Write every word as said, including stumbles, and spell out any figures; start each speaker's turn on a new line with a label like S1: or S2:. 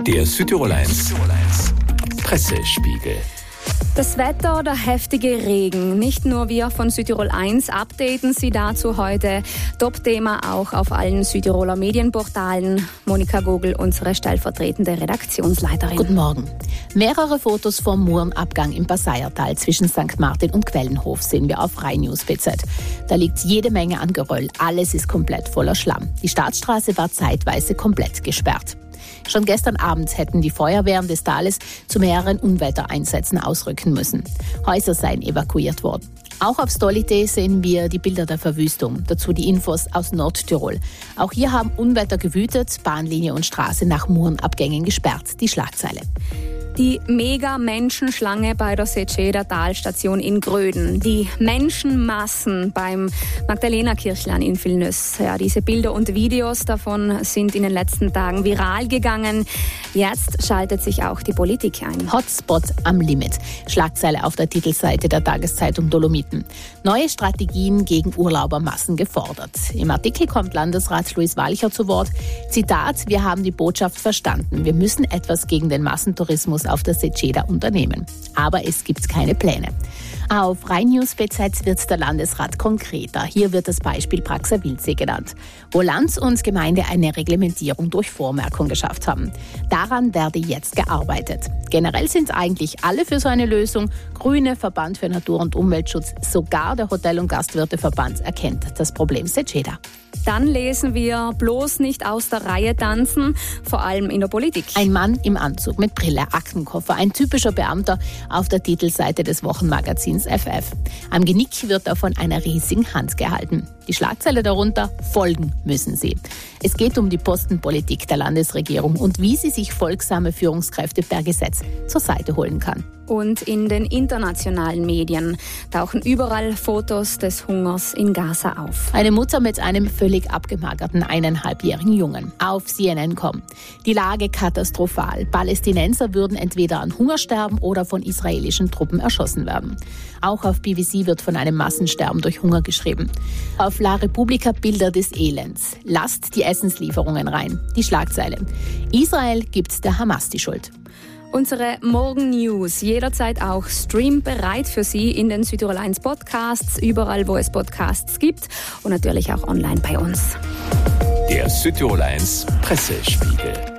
S1: Der Südtirol eins Pressespiegel.
S2: Das Wetter oder heftige Regen. Nicht nur wir von Südtirol eins updaten Sie dazu heute. Top-Thema auch auf allen Südtiroler Medienportalen. Monika Gogel, unsere stellvertretende Redaktionsleiterin.
S3: Guten Morgen. Mehrere Fotos vom Murenabgang im Passaiertal zwischen Sankt Martin und Quellenhof sehen wir auf Rai News B Z. Da liegt jede Menge an Geröll. Alles ist komplett voller Schlamm. Die Staatsstraße war zeitweise komplett gesperrt. Schon gestern Abend hätten die Feuerwehren des Tales zu mehreren Unwettereinsätzen ausrücken müssen. Häuser seien evakuiert worden. Auch auf Stolite sehen wir die Bilder der Verwüstung. Dazu die Infos aus Nordtirol. Auch hier haben Unwetter gewütet, Bahnlinie und Straße nach Murenabgängen gesperrt. Die Schlagzeile.
S2: Die Mega-Menschenschlange bei der Seceda-Talstation in Gröden. Die Menschenmassen beim Magdalena-Kirchlein in Vilnius. Ja, diese Bilder und Videos davon sind in den letzten Tagen viral gegangen. Jetzt schaltet sich auch die Politik ein.
S3: Hotspot am Limit. Schlagzeile auf der Titelseite der Tageszeitung Dolomiten. Neue Strategien gegen Urlaubermassen gefordert. Im Artikel kommt Landesrat Luis Walcher zu Wort. Zitat: Wir haben die Botschaft verstanden. Wir müssen etwas gegen den Massentourismus auf der Seceda unternehmen. Aber es gibt keine Pläne. Auf Rai News B Z wird der Landesrat konkreter. Hier wird das Beispiel Praxer-Wildsee genannt, wo Land und Gemeinde eine Reglementierung durch Vormerkung geschafft haben. Daran werde jetzt gearbeitet. Generell sind eigentlich alle für so eine Lösung. Grüne, Verband für Natur- und Umweltschutz, sogar der Hotel- und Gastwirteverband erkennt das Problem Seceda.
S2: Dann lesen wir, bloß nicht aus der Reihe tanzen, vor allem in der Politik.
S3: Ein Mann im Anzug mit Brille, Aktenkoffer, ein typischer Beamter auf der Titelseite des Wochenmagazins F F. Am Genick wird er von einer riesigen Hand gehalten. Die Schlagzeile darunter: Folgen müssen sie. Es geht um die Postenpolitik der Landesregierung und wie sie sich folgsame Führungskräfte per Gesetz zur Seite holen kann.
S2: Und in den internationalen Medien tauchen überall Fotos des Hungers in Gaza auf.
S3: Eine Mutter mit einem völlig abgemagerten eineinhalbjährigen Jungen. Auf C N N Punkt com. Die Lage katastrophal. Palästinenser würden entweder an Hunger sterben oder von israelischen Truppen erschossen werden. Auch auf B B C wird von einem Massensterben durch Hunger geschrieben. Auf La Repubblica Bilder des Elends. Lasst die Essenslieferungen rein. Die Schlagzeile: Israel gibt der Hamas die Schuld.
S2: Unsere Morgen-News jederzeit auch streambereit für Sie in den Südtirol eins Podcasts, überall wo es Podcasts gibt und natürlich auch online bei uns.
S1: Der Südtirol eins Pressespiegel.